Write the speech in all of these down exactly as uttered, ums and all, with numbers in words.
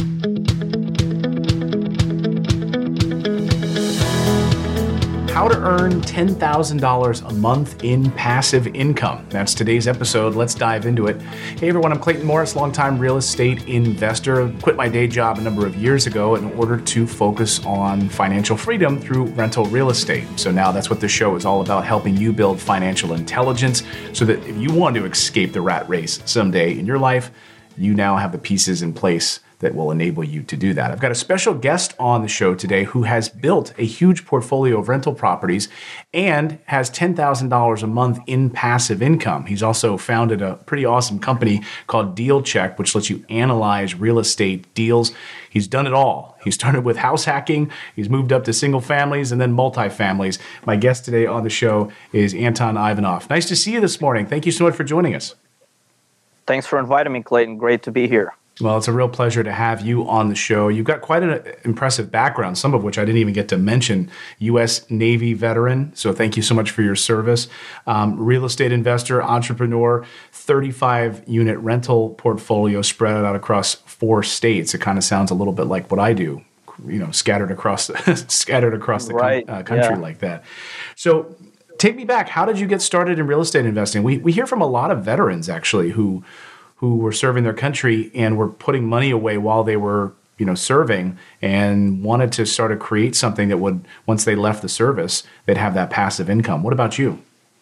How to earn ten thousand dollars a month in passive income. That's today's episode. Let's dive into it. Hey everyone, I'm Clayton Morris, longtime real estate investor. Quit my day job a number of years ago in order to focus on financial freedom through rental real estate. So now that's what the show is all about, helping you build financial intelligence so that if you want to escape the rat race someday in your life, you now have the pieces in place that will enable you to do that. I've got a special guest on the show today who has built a huge portfolio of rental properties and has ten thousand dollars a month in passive income. He's also founded a pretty awesome company called Deal Check, which lets you analyze real estate deals. He's done it all. He started with house hacking. He's moved up to single families and then multifamilies. My guest today on the show is Anton Ivanov. Nice to see you this morning. Thank you so much for joining us. Thanks for inviting me, Clayton. Great to be here. Well, it's a real pleasure to have you on the show. You've got quite an impressive background, some of which I didn't even get to mention. U S Navy veteran, so thank you so much for your service. Um, real estate investor, entrepreneur, thirty-five unit rental portfolio spread out across four states. It kind of sounds a little bit like what I do, you know, scattered across the, scattered across the right. com- uh, country yeah. like that. So take me back. How did you get started in real estate investing? We we hear from a lot of veterans actually who who were serving their country and were putting money away while they were, you know, serving and wanted to sort of create something that would, once they left the service, they'd have that passive income. What about you?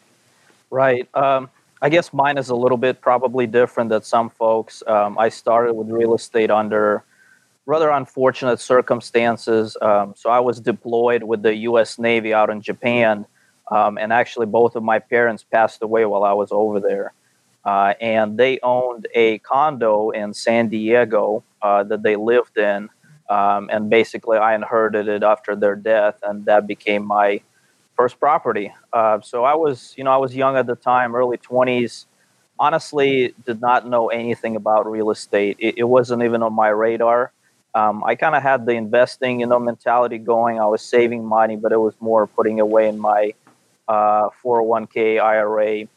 Right. Um, I guess mine is a little bit probably different than some folks. Um, I started with real estate under rather unfortunate circumstances. Um, so I was deployed with the U S Navy out in Japan, um, and actually both of my parents passed away while I was over there. Uh, and they owned a condo in San Diego uh, that they lived in. Um, and basically, I inherited it after their death, and that became my first property. Uh, so I was, you know, I was young at the time, early twenties. Honestly, did not know anything about real estate. It, it wasn't even on my radar. Um, I kind of had the investing, you know, mentality going. I was saving money, but it was more putting away in my uh, four oh one k I R A.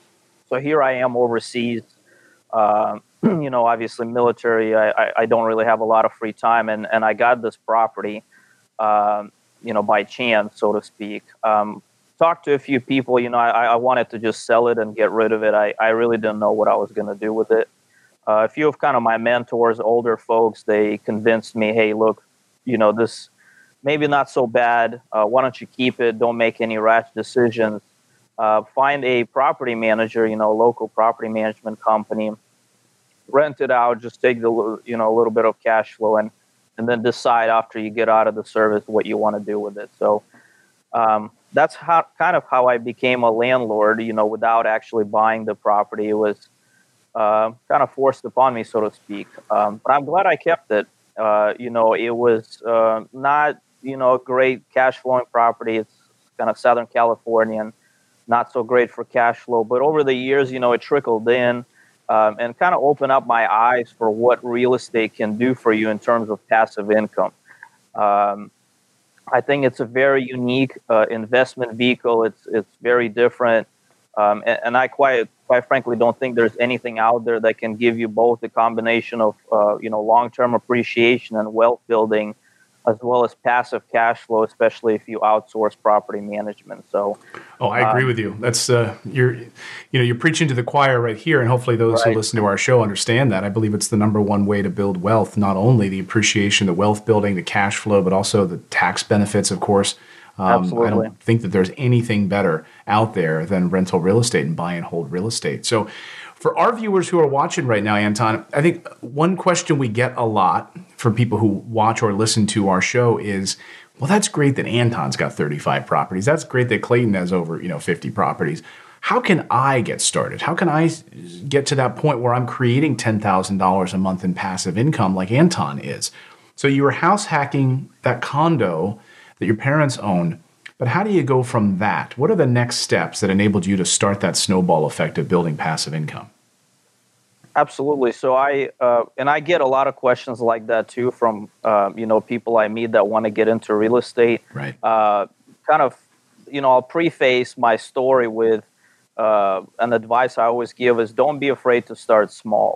So here I am overseas, uh, you know, obviously military. I, I, I don't really have a lot of free time. And, and I got this property, um, you know, by chance, so to speak. Um, talked to a few people, you know, I, I wanted to just sell it and get rid of it. I, I really didn't know what I was going to do with it. Uh, a few of kind of my mentors, older folks, they convinced me, hey, look, you know, this maybe not so bad. Uh, why don't you keep it? Don't make any rash decisions. Uh, find a property manager, you know, local property management company, rent it out, just take the, you know, a little bit of cash flow and, and then decide after you get out of the service what you want to do with it. So um, that's how kind of how I became a landlord, you know, without actually buying the property. It was uh, kind of forced upon me, so to speak. Um, but I'm glad I kept it. Uh, you know, it was uh, not, you know, a great cash flowing property. It's kind of Southern Californian. Not so great for cash flow, but over the years, you know, it trickled in um, and kind of opened up my eyes for what real estate can do for you in terms of passive income. Um, I think it's a very unique uh, investment vehicle. It's it's very different, um, and, and I quite quite frankly don't think there's anything out there that can give you both a combination of uh, you know long-term appreciation and wealth building, as well as passive cash flow, especially if you outsource property management. So, oh, I agree um, with you. That's uh, you're, you know, you're preaching to the choir right here, and hopefully those right. who listen to our show understand that. I believe it's the number one way to build wealth. Not only the appreciation, the wealth building, the cash flow, but also the tax benefits, of course. Um, Absolutely. I don't think that there's anything better out there than rental real estate and buy and hold real estate. So, for our viewers who are watching right now, Anton, I think one question we get a lot from people who watch or listen to our show is, well, that's great that Anton's got thirty-five properties. That's great that Clayton has over, you know, fifty properties. How can I get started? How can I get to that point where I'm creating ten thousand dollars a month in passive income like Anton is? So you were house hacking that condo that your parents own, but how do you go from that? What are the next steps that enabled you to start that snowball effect of building passive income? Absolutely. So I, uh, and I get a lot of questions like that too from, uh, you know, people I meet that want to get into real estate. Right. Uh, kind of, you know, I'll preface my story with uh, an advice I always give is don't be afraid to start small.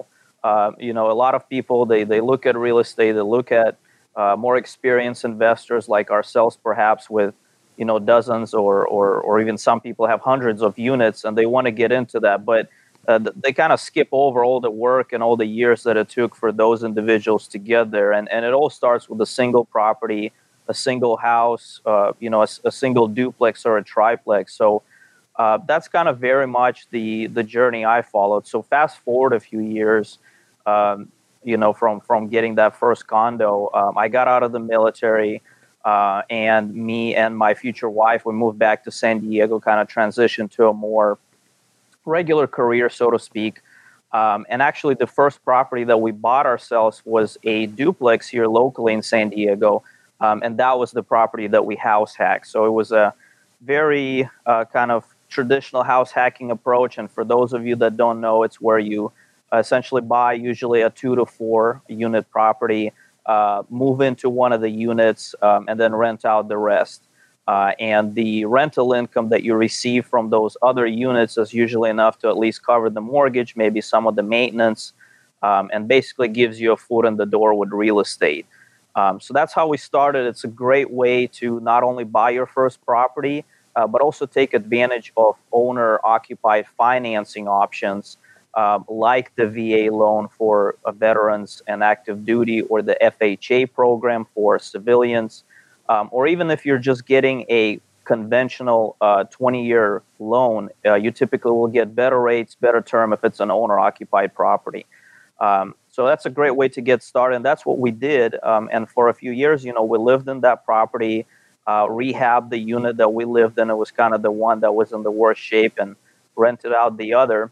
Uh, you know, a lot of people, they, they look at real estate, they look at uh, more experienced investors like ourselves, perhaps with, you know, dozens or, or, or even some people have hundreds of units and they want to get into that. But uh, they kind of skip over all the work and all the years that it took for those individuals to get there. And, and it all starts with a single property, a single house, uh, you know, a, a single duplex or a triplex. So uh, that's kind of very much the, the journey I followed. So fast forward a few years, um, you know, from, from getting that first condo, um, I got out of the military, uh, and me and my future wife, we moved back to San Diego, kind of transitioned to a more regular career, so to speak. Um, and actually, the first property that we bought ourselves was a duplex here locally in San Diego. Um, and that was the property that we house hacked. So it was a very uh, kind of traditional house hacking approach. And for those of you that don't know, it's where you essentially buy usually a two to four unit property, uh, move into one of the units, um, and then rent out the rest. Uh, and the rental income that you receive from those other units is usually enough to at least cover the mortgage, maybe some of the maintenance, um, and basically gives you a foot in the door with real estate. Um, so that's how we started. It's a great way to not only buy your first property, uh, but also take advantage of owner-occupied financing options, um, like the V A loan for uh, veterans and active duty, or the F H A program for civilians, um, or even if you're just getting a conventional uh, twenty-year loan, uh, you typically will get better rates, better term if it's an owner-occupied property. Um, so that's a great way to get started, and that's what we did. Um, and for a few years, you know, we lived in that property, uh, rehabbed the unit that we lived in. It was kind of the one that was in the worst shape, and rented out the other,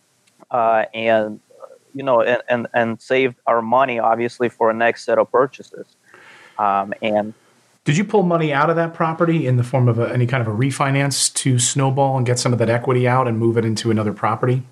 uh, and you know, and, and and saved our money obviously for a next set of purchases. Um, and did you pull money out of that property in the form of a, any kind of a refinance to snowball and get some of that equity out and move it into another property?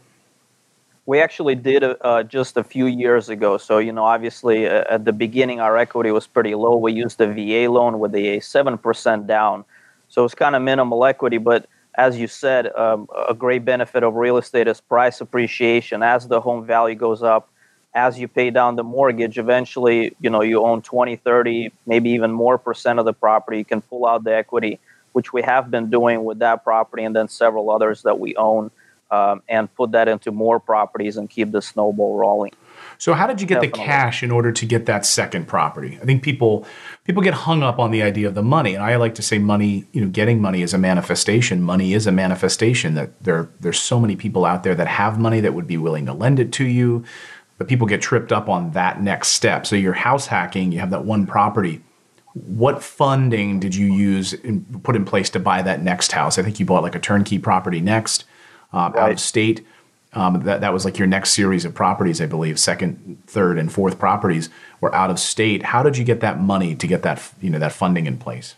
We actually did uh, just a few years ago. So, you know, obviously uh, at the beginning, our equity was pretty low. We used the V A loan with a seven percent down. So it's kind of minimal equity. But as you said, um, a great benefit of real estate is price appreciation. As the home value goes up, as you pay down the mortgage, eventually, you know, you own twenty, thirty, maybe even more percent of the property. You can pull out the equity, which we have been doing with that property and then several others that we own. Um, and put that into more properties and keep the snowball rolling. So how did you get Definitely. the cash in order to get that second property? I think people people get hung up on the idea of the money. And I like to say money, you know, getting money is a manifestation. Money is a manifestation. That there there's so many people out there that have money that would be willing to lend it to you. But people get tripped up on that next step. So you're house hacking, you have that one property. What funding did you use and put in place to buy that next house? I think you bought like a turnkey property next. Um, right. Out of state. Um, that, that was like your next series of properties, I believe. Second, third, and fourth properties were out of state. How did you get that money to get that, you know, that funding in place?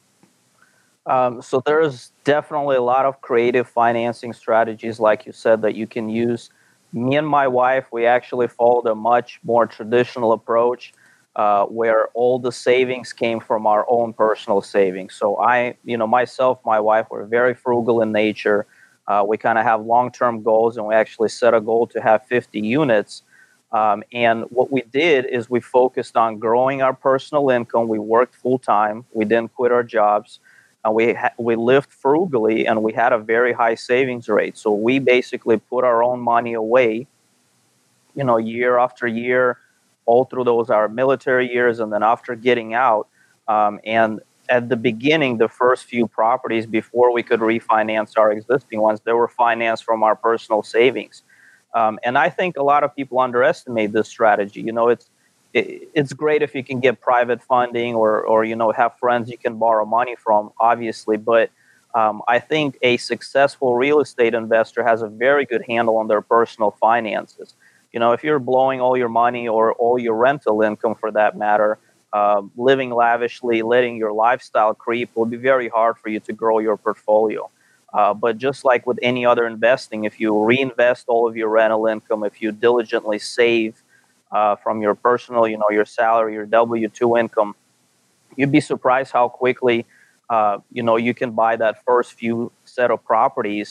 Um, so there's definitely a lot of creative financing strategies, like you said, that you can use. Me and my wife, we actually followed a much more traditional approach, uh, where all the savings came from our own personal savings. So I, you know, myself, my wife, we're very frugal in nature. Uh, we kind of have long-term goals, and we actually set a goal to have fifty units. Um, and what we did is we focused on growing our personal income. We worked full-time. We didn't quit our jobs. Uh, we ha- we lived frugally, and we had a very high savings rate. So we basically put our own money away, you know, year after year, all through those our military years, and then after getting out. Um, and At the beginning, the first few properties, before we could refinance our existing ones, they were financed from our personal savings. Um, and I think a lot of people underestimate this strategy. You know, it's it, it's great if you can get private funding or, or, you know, have friends you can borrow money from, obviously. But um, I think a successful real estate investor has a very good handle on their personal finances. You know, if you're blowing all your money or all your rental income, for that matter, Uh, living lavishly, letting your lifestyle creep, will be very hard for you to grow your portfolio. Uh, but just like with any other investing, if you reinvest all of your rental income, if you diligently save uh, from your personal, you know, your salary, your W two income, you'd be surprised how quickly, uh, you know, you can buy that first few set of properties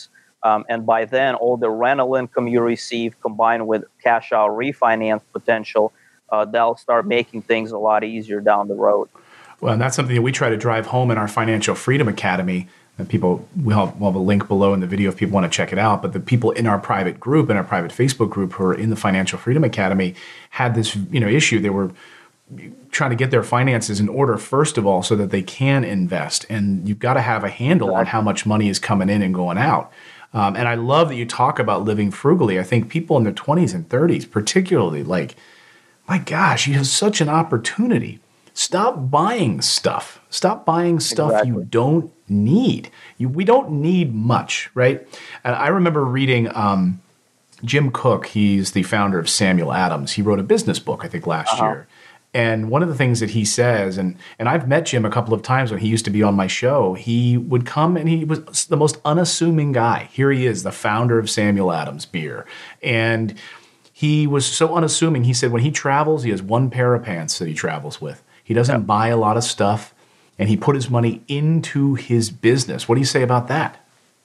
Um, and by then, all the rental income you receive combined with cash out refinance potential, uh, they'll start making things a lot easier down the road. Well, and that's something that we try to drive home in our Financial Freedom Academy. And people, we'll have, we'll have a link below in the video if people want to check it out. But the people in our private group, in our private Facebook group who are in the Financial Freedom Academy had this, you know, issue. They were trying to get their finances in order, first of all, so that they can invest. And you've got to have a handle on how much money is coming in and going out. Um, and I love that you talk about living frugally. I think people in their twenties and thirties, particularly, like, my gosh, you have such an opportunity. Stop buying stuff. Stop buying stuff exactly. you don't need. You, we don't need much, right? And I remember reading um, Jim Cook. He's the founder of Samuel Adams. He wrote a business book, I think, last uh-huh. year. And one of the things that he says, and and I've met Jim a couple of times when he used to be on my show, he would come and he was the most unassuming guy. Here he is, the founder of Samuel Adams Beer. And he was so unassuming. He said when he travels, he has one pair of pants that he travels with. He doesn't yeah. buy a lot of stuff, and he put his money into his business. What do you say about that?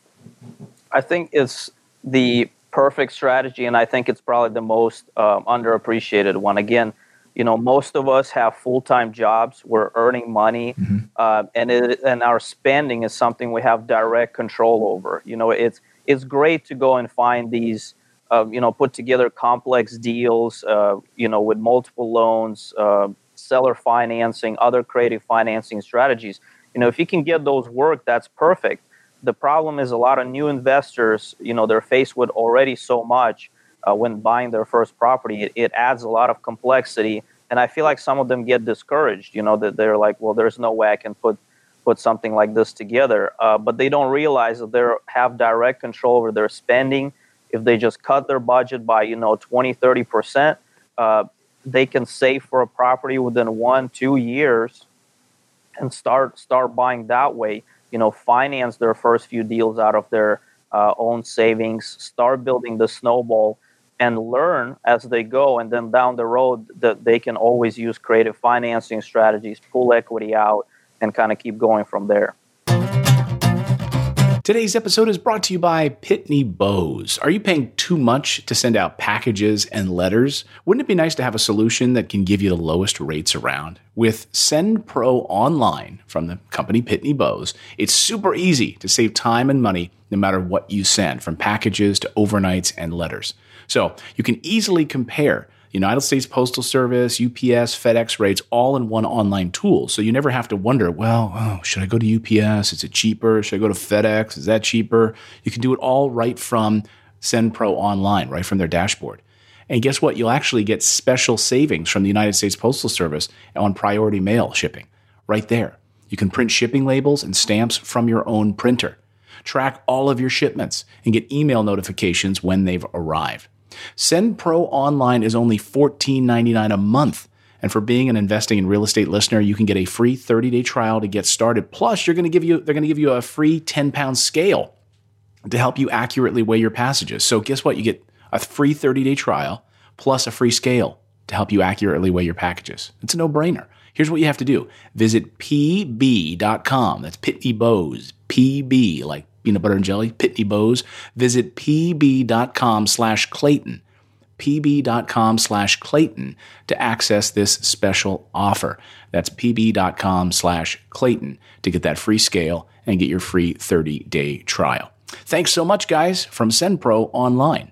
I think it's the perfect strategy, and I think it's probably the most um, underappreciated one. Again, you know, most of us have full-time jobs. We're earning money, mm-hmm. uh, and it, and our spending is something we have direct control over. You know, it's it's great to go and find these, uh, you know, put together complex deals, uh, you know, with multiple loans, uh, seller financing, other creative financing strategies. You know, if you can get those work, that's perfect. The problem is a lot of new investors, you know, they're faced with already so much. Uh, when buying their first property, it, it adds a lot of complexity, and I feel like some of them get discouraged. You know, that they're like, "Well, there's no way I can put put something like this together," uh, but they don't realize that they have direct control over their spending. If they just cut their budget by, you know, twenty, thirty percent, uh, they can save for a property within one, two years, and start start buying that way. You know, finance their first few deals out of their uh, own savings, start building the snowball, and learn as they go, and then down the road that they can always use creative financing strategies, pull equity out, and kind of keep going from there. Today's episode is brought to you by Pitney Bowes. Are you paying too much to send out packages and letters? Wouldn't it be nice to have a solution that can give you the lowest rates around? With SendPro Online from the company Pitney Bowes, it's super easy to save time and money no matter what you send, from packages to overnights and letters. So you can easily compare United States Postal Service, U P S, FedEx rates, all in one online tool. So you never have to wonder, well, oh, should I go to U P S? Is it cheaper? Should I go to FedEx? Is that cheaper? You can do it all right from SendPro Online, right from their dashboard. And guess what? You'll actually get special savings from the United States Postal Service on priority mail shipping right there. You can print shipping labels and stamps from your own printer. Track all of your shipments and get email notifications when they've arrived. SendPro Online is only fourteen ninety-nine a month. And for being an investing in real estate listener, you can get a free thirty-day trial to get started. Plus, you're going to give you they're going to give you a free ten-pound scale to help you accurately weigh your passages. So guess what? You get a free thirty-day trial plus a free scale to help you accurately weigh your packages. It's a no-brainer. Here's what you have to do. Visit P B dot com. That's Pitney Bowes. P B, like peanut butter and jelly, Pitney Bowes. Visit P B dot com slash Clayton. P B dot com slash Clayton to access this special offer. That's P B dot com slash Clayton to get that free scale and get your free thirty-day trial. Thanks so much, guys, from SendPro Online.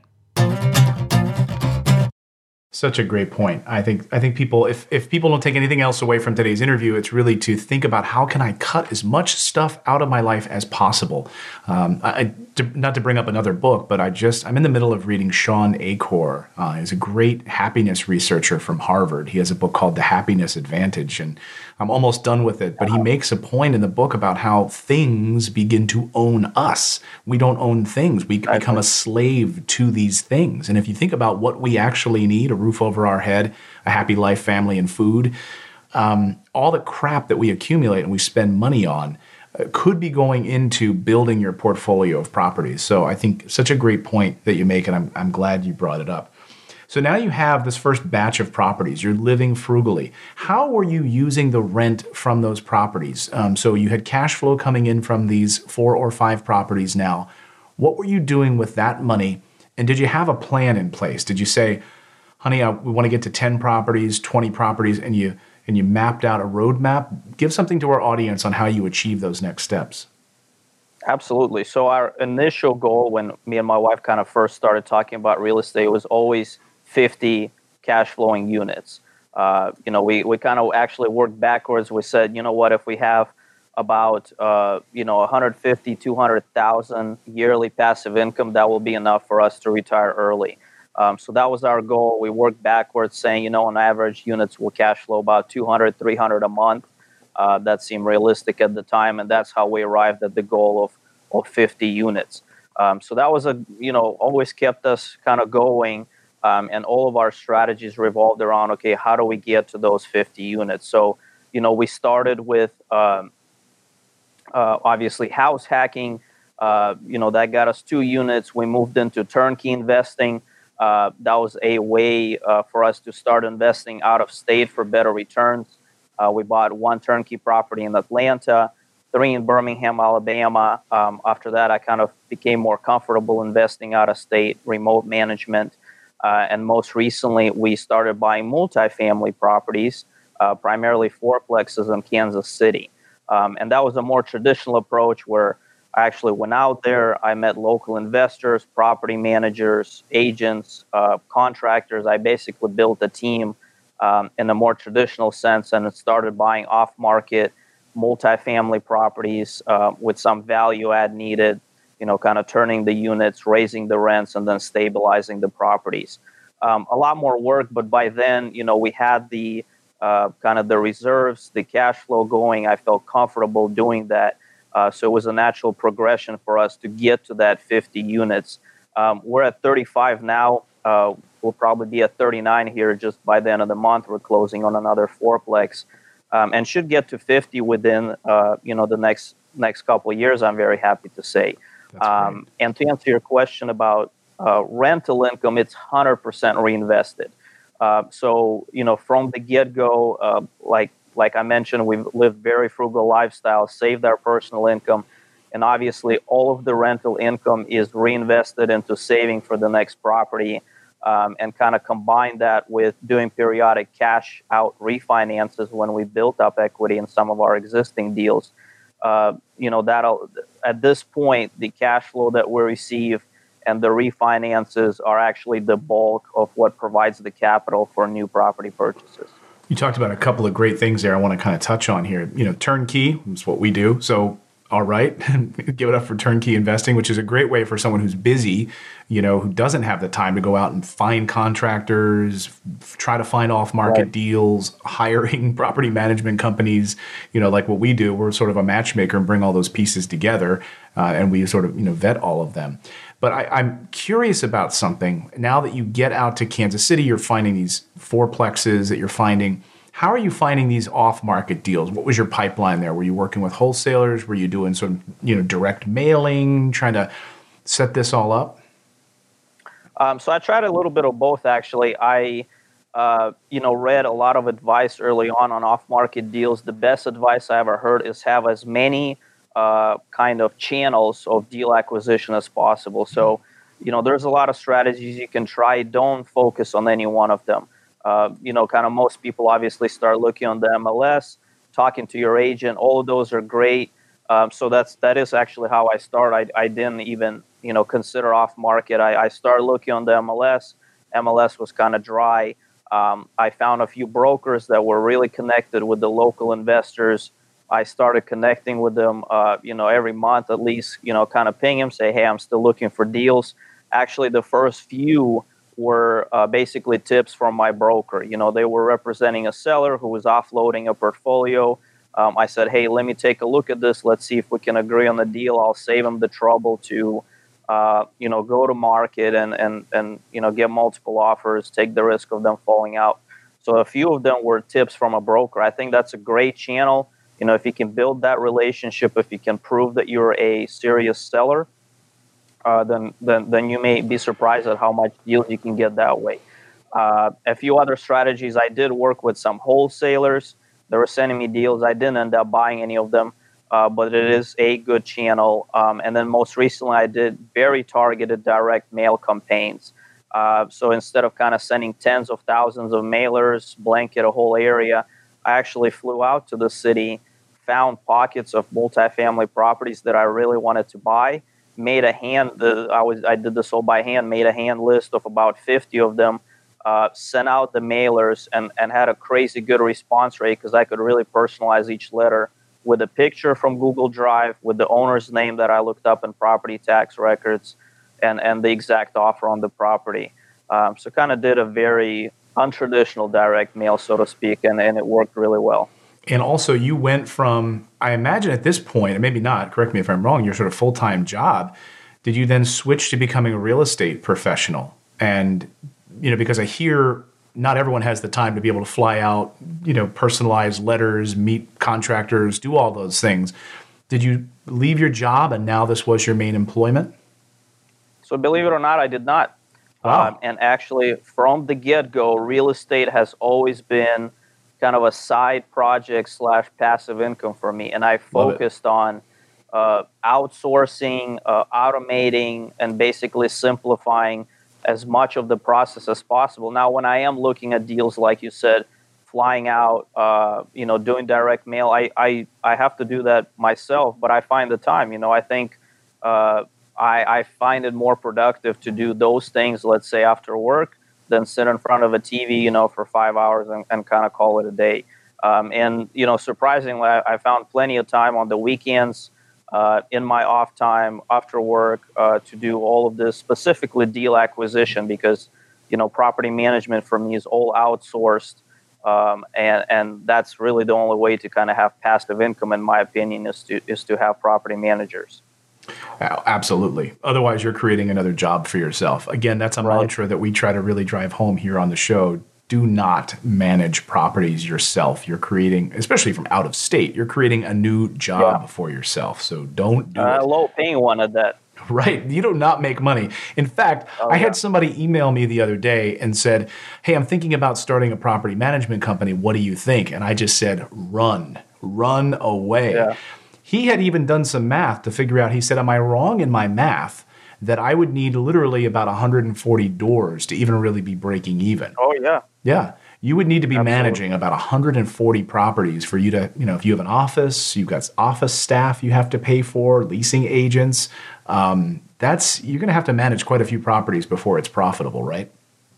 Such a great point. I think I think people, if if people don't take anything else away from today's interview, it's really to think about how can I cut as much stuff out of my life as possible. Um, I, to, not to bring up another book, but I just I'm in the middle of reading Sean Achor. Uh, he's a great happiness researcher from Harvard. He has a book called The Happiness Advantage, and I'm almost done with it. But he makes a point in the book about how things begin to own us. We don't own things. We become a slave to these things. And if you think about what we actually need, a roof over our head, a happy life, family, and food, um, all the crap that we accumulate and we spend money on uh, could be going into building your portfolio of properties. So I think such a great point that you make, and I'm, I'm glad you brought it up. So now you have this first batch of properties. You're living frugally. How were you using the rent from those properties? Um, so you had cash flow coming in from these four or five properties now. What were you doing with that money? And did you have a plan in place? Did you say, honey, I, we want to get to ten properties, twenty properties, and you and you mapped out a roadmap? Give something to our audience on how you achieve those next steps. Absolutely. So our initial goal when me and my wife kind of first started talking about real estate was always fifty cash flowing units. Uh, you know, we, we kind of actually worked backwards. We said, you know what, if we have about, uh, you know, one hundred fifty, two hundred thousand yearly passive income, that will be enough for us to retire early. Um, so that was our goal. We worked backwards saying, you know, on average, units will cash flow about two hundred, three hundred a month. Uh, that seemed realistic at the time, and that's how we arrived at the goal of, of fifty units. Um, so that was a, you know, always kept us kind of going, um, and all of our strategies revolved around, okay, how do we get to those fifty units? So, you know, we started with um, uh, obviously house hacking. Uh, you know, that got us two units. We moved into turnkey investing. Uh, that was a way uh, for us to start investing out of state for better returns. Uh, we bought one turnkey property in Atlanta, three in Birmingham, Alabama. Um, after that, I kind of became more comfortable investing out of state, remote management. Uh, and most recently, we started buying multifamily properties, uh, primarily fourplexes in Kansas City. Um, and that was a more traditional approach where I actually went out there. I met local investors, property managers, agents, uh, contractors. I basically built a team um, in a more traditional sense and started buying off-market multifamily properties uh, with some value add needed, you know, kind of turning the units, raising the rents, and then stabilizing the properties. Um, a lot more work, but by then, you know, we had the uh, kind of the reserves, the cash flow going. I felt comfortable doing that. Uh, so it was a natural progression for us to get to that fifty units. Um, we're at thirty-five now. Uh, we'll probably be at thirty-nine here just by the end of the month. We're closing on another fourplex, um, and should get to fifty within uh, you know the next next couple of years. I'm very happy to say. Um, and to answer your question about uh, rental income, it's one hundred percent reinvested. Uh, so you know from the get-go, uh, like. Like I mentioned, we've lived very frugal lifestyle, saved our personal income, and obviously all of the rental income is reinvested into saving for the next property, um, and kind of combine that with doing periodic cash out refinances when we built up equity in some of our existing deals. Uh, you know, that'll at this point, the cash flow that we receive and the refinances are actually the bulk of what provides the capital for new property purchases. You talked about a couple of great things there I want to kind of touch on here. You know, turnkey is what we do. So, all right, give it up for turnkey investing, which is a great way for someone who's busy, you know, who doesn't have the time to go out and find contractors, f- try to find off-market right. deals, hiring property management companies, you know, like what we do. We're sort of a matchmaker and bring all those pieces together, uh, and we sort of, you know, vet all of them. But I, I'm curious about something. Now that you get out to Kansas City, you're finding these fourplexes that you're finding. How are you finding these off-market deals? What was your pipeline there? Were you working with wholesalers? Were you doing sort of, you know, direct mailing, trying to set this all up? Um, so I tried a little bit of both, actually. I, uh, you know, read a lot of advice early on on off-market deals. The best advice I ever heard is have as many Uh, kind of channels of deal acquisition as possible. So, you know, there's a lot of strategies you can try. Don't focus on any one of them. Uh, you know, kind of most people obviously start looking on the M L S, talking to your agent. All of those are great. Um, so that's that is actually how I started. I, I didn't even, you know, consider off market. I, I started looking on the M L S. M L S was kind of dry. Um, I found a few brokers that were really connected with the local investors. I started connecting with them, uh, you know, every month at least, you know, kind of ping them, say, hey, I'm still looking for deals. Actually, the first few were uh, basically tips from my broker. You know, they were representing a seller who was offloading a portfolio. Um, I said, hey, let me take a look at this. Let's see if we can agree on the deal. I'll save them the trouble to, uh, you know, go to market and, and, and, you know, get multiple offers, take the risk of them falling out. So a few of them were tips from a broker. I think that's a great channel. You know, if you can build that relationship, if you can prove that you're a serious seller, uh, then, then then you may be surprised at how much deals you can get that way. Uh, a few other strategies, I did work with some wholesalers. They were sending me deals. I didn't end up buying any of them. uh, but it is a good channel. Um, and then most recently, I did very targeted direct mail campaigns. Uh, so instead of kind of sending tens of thousands of mailers, blanket a whole area, I actually flew out to the city, found pockets of multifamily properties that I really wanted to buy, made a hand, the, I was I did this all by hand, made a hand list of about fifty of them, uh, sent out the mailers, and, and had a crazy good response rate because I could really personalize each letter with a picture from Google Drive, with the owner's name that I looked up in property tax records, and, and the exact offer on the property. Um, so kind of did a very untraditional direct mail, so to speak, and, and it worked really well. And also you went from, I imagine at this point, and maybe not, correct me if I'm wrong, your sort of full-time job, did you then switch to becoming a real estate professional? And, you know, because I hear not everyone has the time to be able to fly out, you know, personalize letters, meet contractors, do all those things. Did you leave your job and now this was your main employment? So believe it or not, I did not. Wow. Um, and actually, from the get-go, real estate has always been kind of a side project slash passive income for me. And I focused on uh, outsourcing, uh, automating, and basically simplifying as much of the process as possible. Now, when I am looking at deals, like you said, flying out, uh, you know, doing direct mail, I, I, I have to do that myself, but I find the time. You know, I think uh, I, I find it more productive to do those things, let's say, after work, than sit in front of a T V, you know, for five hours and, and kind of call it a day. Um, and, you know, surprisingly, I, I found plenty of time on the weekends, uh, in my off time, after work, uh, to do all of this, specifically deal acquisition, because, you know, property management for me is all outsourced. Um, and, and that's really the only way to kind of have passive income, in my opinion, is to, is to have property managers. Absolutely. Otherwise, you're creating another job for yourself. Again, that's a Right. mantra that we try to really drive home here on the show. Do not manage properties yourself. You're creating, especially from out of state, you're creating a new job Yeah. for yourself. So don't do Uh, it. low paying one at that. Right. You do not make money. In fact, Oh, I yeah. had somebody email me the other day and said, hey, I'm thinking about starting a property management company. What do you think? And I just said, run, run away. Yeah. He had even done some math to figure out, he said, am I wrong in my math that I would need literally about one hundred forty doors to even really be breaking even? Oh, yeah. Yeah. You would need to be Absolutely. managing about one hundred forty properties for you to, you know, if you have an office, you've got office staff you have to pay for, leasing agents. Um, that's, you're going to have to manage quite a few properties before it's profitable, right?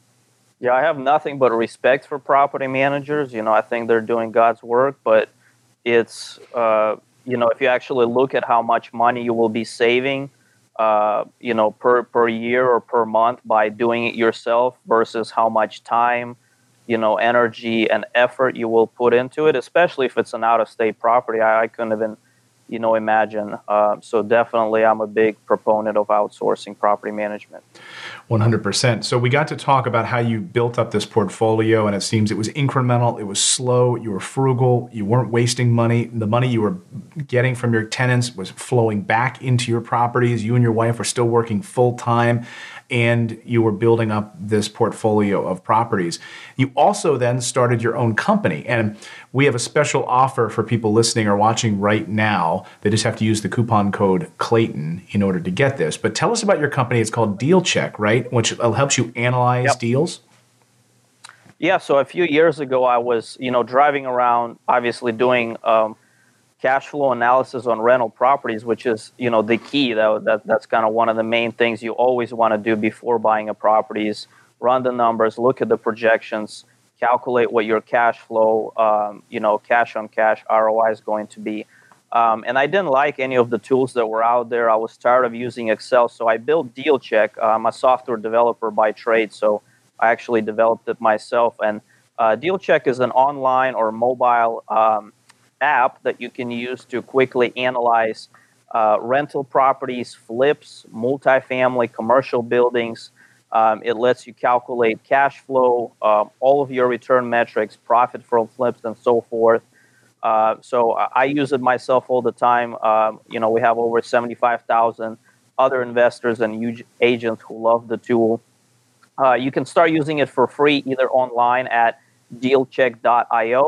Yeah, I have nothing but respect for property managers. You know, I think they're doing God's work, but it's, uh, you know, if you actually look at how much money you will be saving, uh, you know, per, per year or per month by doing it yourself versus how much time, you know, energy and effort you will put into it, especially if it's an out-of-state property, I, I couldn't even, you know, imagine. Uh, so definitely I'm a big proponent of outsourcing property management. one hundred percent. So we got to talk about how you built up this portfolio, and it seems it was incremental, it was slow, you were frugal, you weren't wasting money. The money you were getting from your tenants was flowing back into your properties. You and your wife were still working full time, and you were building up this portfolio of properties. You also then started your own company, and we have a special offer for people listening or watching right now. They just have to use the coupon code Clayton in order to get this. But tell us about your company. It's called Deal Check, right? Which helps you analyze Yep. deals. Yeah, so a few years ago, I was, you know, driving around, obviously doing um, cash flow analysis on rental properties, which is, you know, the key. That, that That's kind of one of the main things you always want to do before buying a property is run the numbers, look at the projections, calculate what your cash flow, um, you know, cash on cash R O I is going to be. Um, and I didn't like any of the tools that were out there. I was tired of using Excel, so I built Deal Check. I'm a software developer by trade, so I actually developed it myself. And uh, Deal Check is an online or mobile um, app that you can use to quickly analyze uh, rental properties, flips, multifamily, commercial buildings. Um, it lets you calculate cash flow, uh, all of your return metrics, profit from flips, and so forth. Uh, so I, I use it myself all the time. Um, you know, we have over seventy-five thousand other investors and huge agents who love the tool. Uh, you can start using it for free either online at deal check dot io.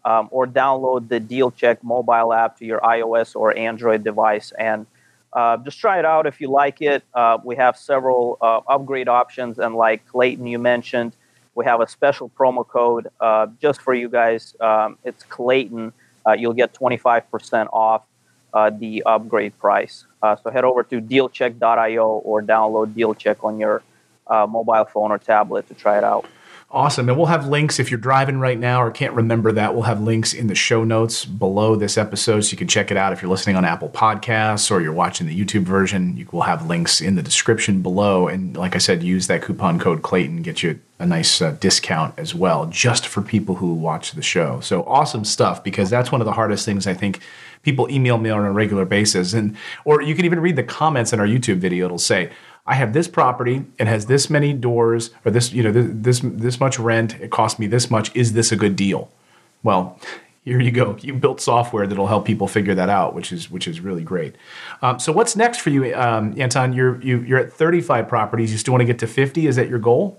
um, or download the DealCheck mobile app to your iOS or Android device. And uh, just try it out if you like it. Uh, we have several uh, upgrade options. And like Clayton, you mentioned, we have a special promo code uh, just for you guys. Um, it's Clayton. Uh, you'll get twenty-five percent off uh, the upgrade price. Uh, so head over to deal check dot io or download DealCheck on your uh, mobile phone or tablet to try it out. Awesome. And we'll have links if you're driving right now or can't remember that. We'll have links in the show notes below this episode so you can check it out. If you're listening on Apple Podcasts or you're watching the YouTube version, you will have links in the description below. And like I said, use that coupon code Clayton, get you a nice uh, discount as well, just for people who watch the show. So awesome stuff, because that's one of the hardest things I think people email me on a regular basis. And or you can even read the comments in our YouTube video. It'll say, I have this property, it has this many doors, or this, you know, this, this this much rent, it cost me this much, is this a good deal? Well, here you go. You built software that'll help people figure that out, which is which is really great. Um, so what's next for you, um, Anton? You're you, you're at thirty-five properties. You still want to get to fifty? Is that your goal?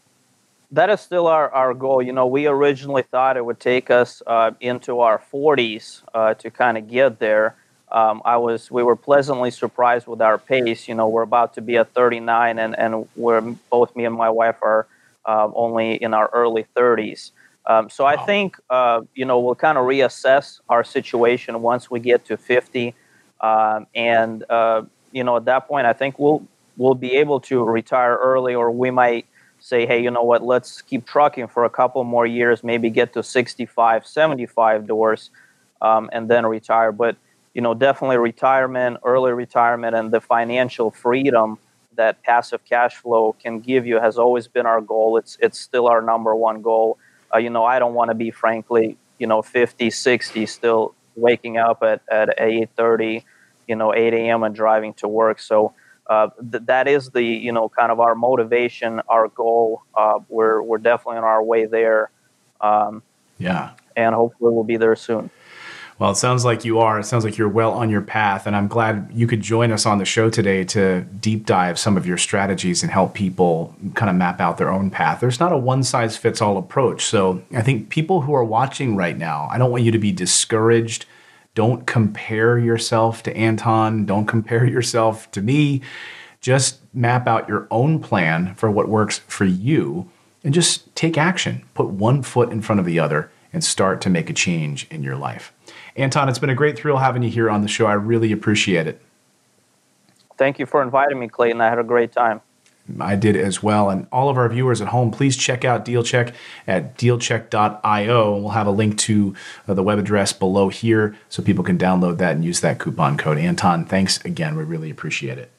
That is still our, our goal. You know, we originally thought it would take us uh, into our forties uh, to kind of get there. Um, I was, we were pleasantly surprised with our pace. You know, we're about to be at thirty-nine, and, and we're both, me and my wife, are uh, only in our early thirties. Um, so wow. I think, uh, you know, we'll kind of reassess our situation once we get to fifty. Um, and, uh, you know, at that point, I think we'll, we'll be able to retire early, or we might say, hey, you know what, let's keep trucking for a couple more years, maybe get to sixty-five, seventy-five doors, um, and then retire. But you know, definitely retirement, early retirement, and the financial freedom that passive cash flow can give you has always been our goal. It's it's still our number one goal. Uh, you know, I don't want to be, frankly, you know, fifty, sixty, still waking up at, at eight thirty, you know, eight a.m. and driving to work. So uh, th- that is the, you know, kind of our motivation, our goal. Uh, we're, we're definitely on our way there. Um, yeah. And hopefully we'll be there soon. Well, it sounds like you are. It sounds like you're well on your path, and I'm glad you could join us on the show today to deep dive some of your strategies and help people kind of map out their own path. There's not a one-size-fits-all approach, so I think people who are watching right now, I don't want you to be discouraged. Don't compare yourself to Anton. Don't compare yourself to me. Just map out your own plan for what works for you, and just take action. Put one foot in front of the other and start to make a change in your life. Anton, it's been a great thrill having you here on the show. I really appreciate it. Thank you for inviting me, Clayton. I had a great time. I did as well. And all of our viewers at home, please check out DealCheck at deal check dot io. We'll have a link to uh, the web address below here so people can download that and use that coupon code. Anton, thanks again. We really appreciate it.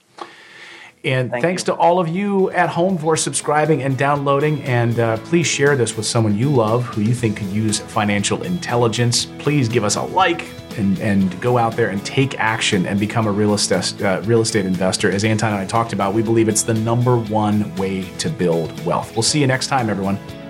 And Thank thanks you. to all of you at home for subscribing and downloading. And uh, please share this with someone you love who you think could use financial intelligence. Please give us a like and, and go out there and take action and become a real estate, uh, real estate investor. As Anton and I talked about, we believe it's the number one way to build wealth. We'll see you next time, everyone.